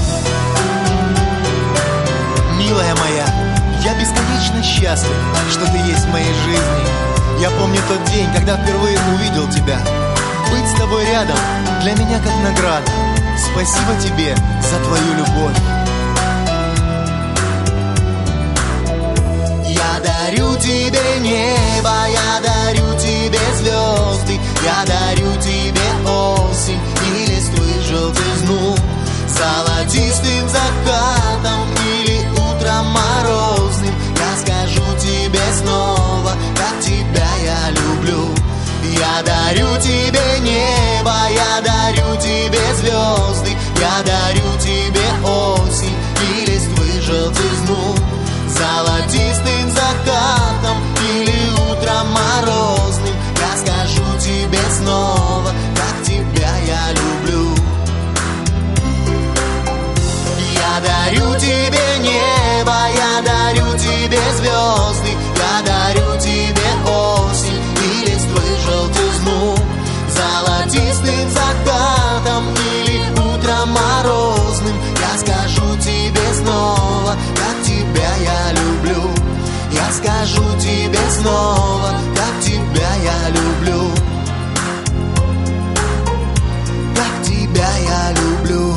Милая моя, я бесконечно счастлив, что ты есть в моей жизни. Я помню тот день, когда впервые увидел тебя. Быть с тобой рядом для меня как награда. Спасибо тебе за твою любовь. Я дарю тебе небо, я дарю тебе звезды, я дарю тебе осень и листвы желтизну. Золотистым закатом или утром морозным я скажу тебе снова, как тебя я люблю. Я дарю тебе небо, я дарю тебе звезды, я дарю тебе осень и листвы желтизну. Золотистым закатом или утром морозным я скажу тебе снова, как тебя я люблю. Я дарю тебе небо, я дарю тебе звезды, я дарю тебе осень и листвы желтизну. Золотистым закатом или утром морозным я скажу тебе снова, как тебя я люблю. Я скажу тебе снова, как тебя я люблю. Как тебя я люблю.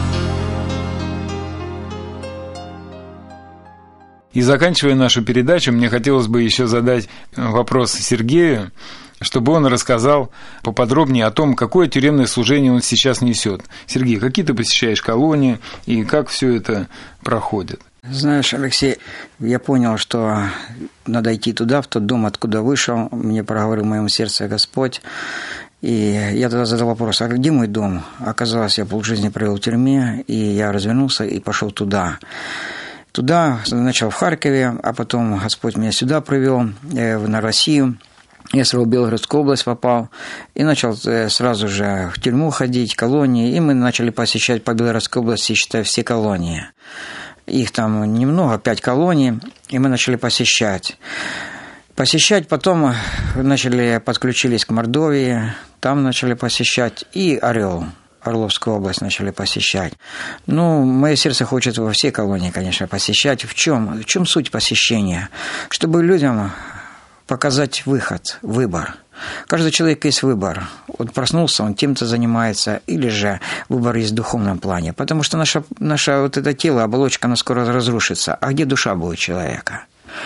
И заканчивая нашу передачу, мне хотелось бы еще задать вопрос Сергею, чтобы он рассказал поподробнее о том, какое тюремное служение он сейчас несет. Сергей, какие ты посещаешь колонии и как все это проходит? Знаешь, Алексей, я понял, что надо идти туда, в тот дом, откуда вышел. Мне проговорил в моем сердце Господь. И я тогда задал вопрос, а где мой дом? Оказалось, я полжизни провел в тюрьме, и я развернулся и пошел туда. Туда, начал в Харькове, а потом Господь меня сюда привел, на Россию. Я сразу в Белгородскую область попал и начал сразу же в тюрьму ходить, колонии, и мы начали посещать по Белгородской области, считай, все колонии. Их там немного, пять колоний, и мы начали посещать. Посещать, потом начали, подключились к Мордовии, там начали посещать, и Орел. Орловскую область начали посещать. Ну, мое сердце хочет во все колонии, конечно, посещать. В чем? В чем суть посещения? Чтобы людям показать выход, выбор. Каждый человек есть выбор. Он проснулся, он тем-то занимается, или же выбор есть в духовном плане. Потому что наше, наше вот это тело, оболочка, она скоро разрушится. А где душа будет человека?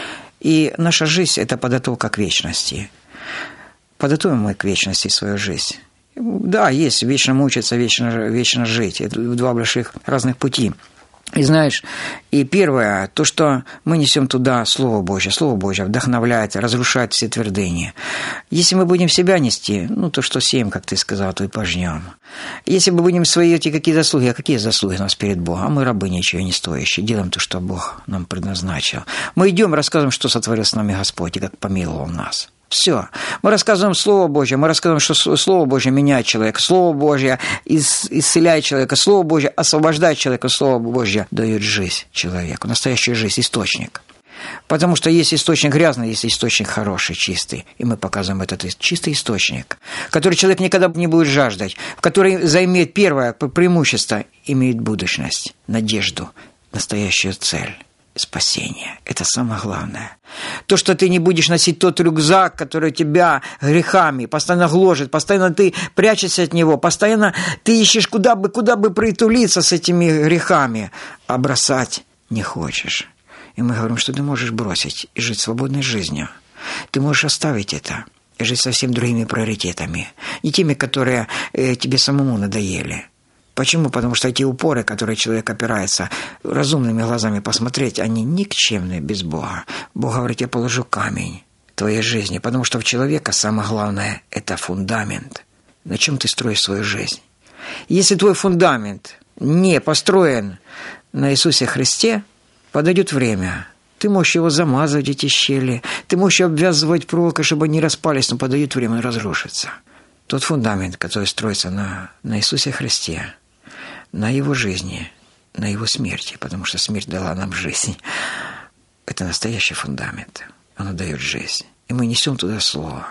И наша жизнь – это подготовка к вечности. Подготовим мы к вечности свою жизнь. Да, есть вечно мучиться, вечно, вечно жить. Это два больших разных пути. И знаешь, и первое, то, что мы несем туда Слово Божье. Слово Божье вдохновляет, разрушает все твердыни. Если мы будем себя нести, ну, то, что сеем, как ты сказал, то и пожнем. Если мы будем свои эти какие заслуги, а какие заслуги у нас перед Богом? А мы рабы ничего не стоящие, делаем то, что Бог нам предназначил. Мы идем, рассказываем, что сотворил с нами Господь и как помиловал нас. Все. Мы рассказываем Слово Божье, мы рассказываем, что Слово Божье меняет человека, Слово Божье исцеляет человека, Слово Божье освобождает человека, Слово Божье дает жизнь человеку, настоящую жизнь, источник. Потому что есть источник грязный, есть источник хороший, чистый. И мы показываем этот чистый источник, который человек никогда не будет жаждать, в который заимеет первое преимущество, имеет будущность, надежду, настоящую цель. Спасение. Это самое главное. То, что ты не будешь носить тот рюкзак, который тебя грехами постоянно гложет, постоянно ты прячешься от него, постоянно ты ищешь, куда бы, куда бы притулиться с этими грехами, а бросать не хочешь. И мы говорим, что ты можешь бросить и жить свободной жизнью. Ты можешь оставить это и жить совсем другими приоритетами. Не теми, которые э, тебе самому надоели. Почему? Потому что эти упоры, которые человек опирается, разумными глазами посмотреть, они никчемные без Бога. Бог говорит, я положу камень в твоей жизни, потому что в человека самое главное – это фундамент. На чем ты строишь свою жизнь? Если твой фундамент не построен на Иисусе Христе, подойдет время. Ты можешь его замазывать, эти щели, ты можешь обвязывать проволокой, чтобы они распались, но подойдет время и разрушится. Тот фундамент, который строится на, на Иисусе Христе, на Его жизни, на Его смерти, потому что смерть дала нам жизнь. Это настоящий фундамент. Оно дает жизнь. И мы несем туда Слово.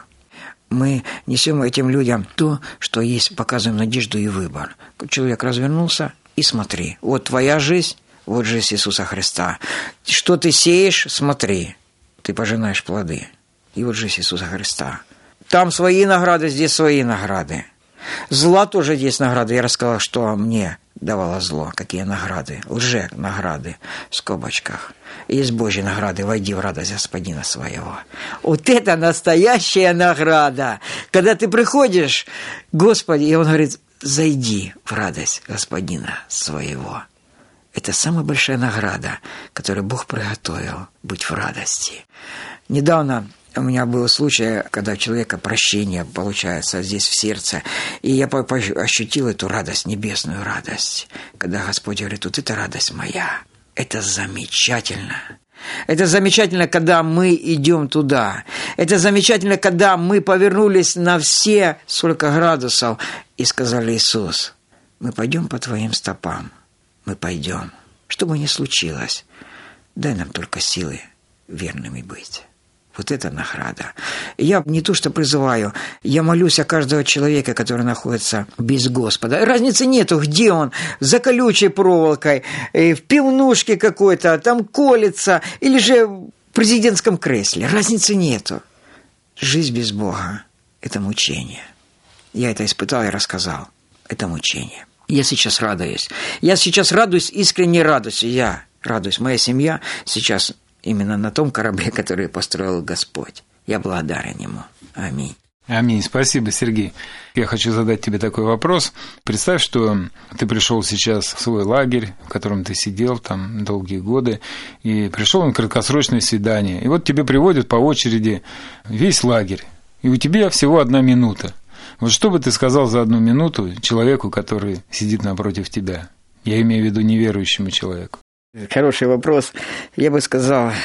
Мы несем этим людям то, что есть, показываем надежду и выбор. Человек развернулся и смотри. Вот твоя жизнь, вот жизнь Иисуса Христа. Что ты сеешь, смотри. Ты пожинаешь плоды. И вот жизнь Иисуса Христа. Там свои награды, здесь свои награды. Зла тоже есть награды. Я рассказал, что мне давало зло, какие награды. Лже-награды в скобочках. Есть Божьи награды. Войди в радость Господина своего. Вот это настоящая награда. Когда ты приходишь, Господи, и Он говорит, зайди в радость Господина своего. Это самая большая награда, которую Бог приготовил, быть в радости. Недавно у меня был случай, когда у человека прощение получается здесь в сердце, и я ощутил эту радость, небесную радость, когда Господь говорит, вот это радость моя, это замечательно. Это замечательно, когда мы идем туда. Это замечательно, когда мы повернулись на все сорок градусов и сказали, Иисус, мы пойдем по Твоим стопам, мы пойдем. Что бы ни случилось, дай нам только силы верными быть. Вот это награда. Я не то что призываю, я молюсь о каждого человека, который находится без Господа. Разницы нету, где он, за колючей проволокой, в пивнушке какой-то, там колется, или же в президентском кресле. Разницы нету. Жизнь без Бога – это мучение. Я это испытал и рассказал. Это мучение. Я сейчас радуюсь. Я сейчас радуюсь, искренне радуюсь. Я радуюсь. Моя семья сейчас именно на том корабле, который построил Господь. Я благодарен Ему. Аминь. Аминь. Спасибо, Сергей. Я хочу задать тебе такой вопрос. Представь, что ты пришел сейчас в свой лагерь, в котором ты сидел там долгие годы, и пришел на краткосрочное свидание. И вот тебе приводят по очереди весь лагерь, и у тебя всего одна минута. Вот что бы ты сказал за одну минуту человеку, который сидит напротив тебя? Я имею в виду неверующему человеку. Хороший вопрос. Я бы сказал,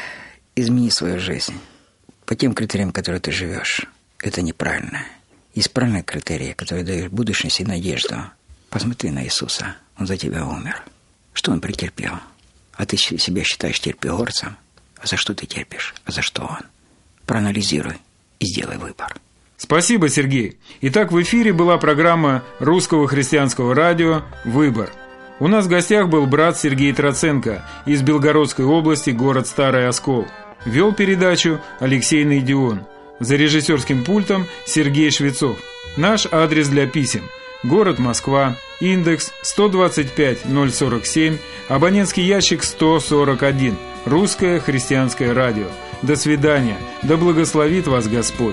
измени свою жизнь по тем критериям, которые ты живешь. Это неправильно. Есть правильные критерии, которые дают будущность и надежду. Посмотри на Иисуса. Он за тебя умер. Что Он претерпел? А ты себя считаешь терпегорцем? А за что ты терпишь? А за что Он? Проанализируй и сделай выбор. Спасибо, Сергей. Итак, в эфире была программа Русского христианского радио «Выбор». У нас в гостях был брат Сергей Троценко из Белгородской области, город Старый Оскол. Вел передачу Алексей Найдион. За режиссерским пультом Сергей Швецов. Наш адрес для писем. Город Москва, индекс сто двадцать пять ноль сорок семь, абонентский ящик сто сорок один. Русское христианское радио. До свидания. Да благословит вас Господь.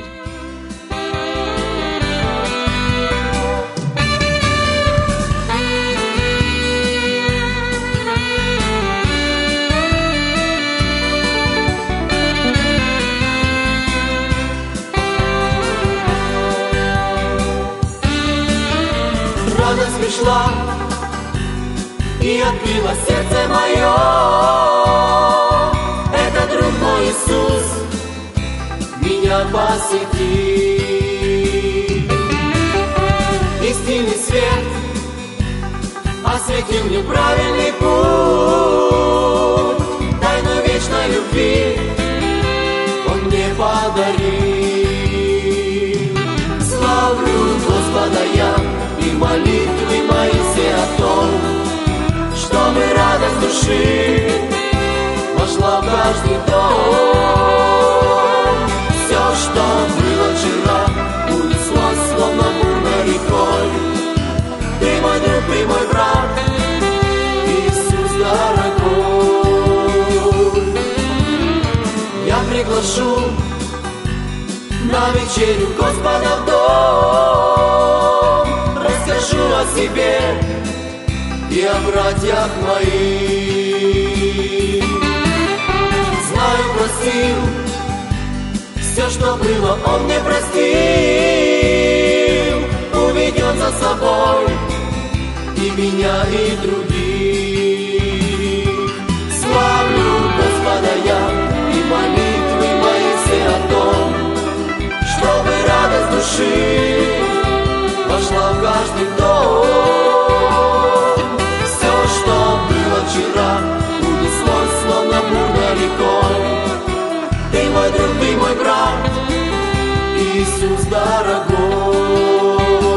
Радость пришла и открыла сердце мое. Это друг мой Иисус меня посетил. Истинный свет осветил мне правильный путь. Тайну вечной любви Он мне подарил. Славлю Господа я, и молитвы мои все о том, чтобы радость души вошла в каждый дом. Все, что было вчера, унеслось словно бурной рекой. Ты мой друг, ты мой брат, Иисус дорогой. Я приглашу на вечерю Господа в дом. Расскажу о себе и о братьях моих. Знаю, простил, все, что было, Он мне простил. Уведет за собой и меня, и других. Славлю Господа я, и молитвы мои все о том, чтобы радость души вошла в каждый дом. Все, что было вчера, унеслось словно бурной рекой. Ты мой друг, ты мой брат, Иисус дорогой.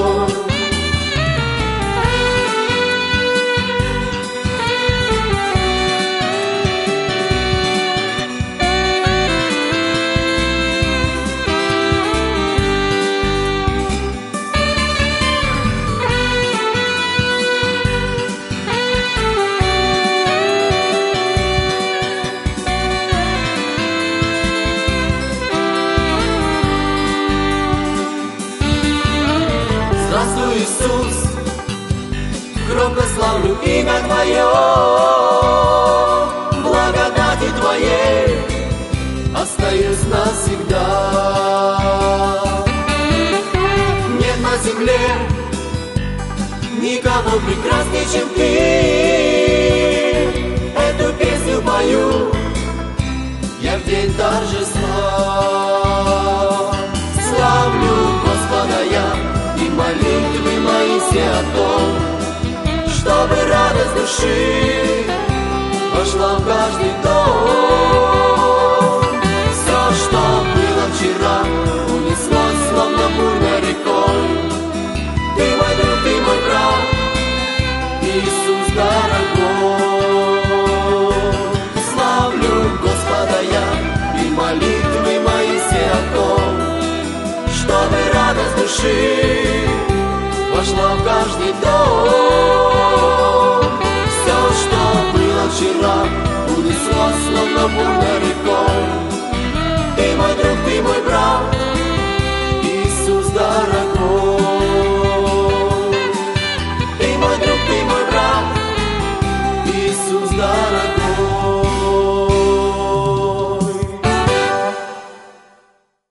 Иисус, громко славлю имя Твое, благодати Твоей остаюсь навсегда. Нет на земле никого прекраснее, чем Ты. Эту песню пою я в день торжества. Славлю Господа я, и молитвы мои все о том, чтобы радость души вошла в каждый дом. Все, что было вчера, унеслось словно бурной рекой. Ты мой друг, ты мой брат, Иисус дорогой. Славлю Господа я, и молитвы мои все о том, чтобы радость души вошла в каждый дом. Все, что было вчера, унеслось словно бурной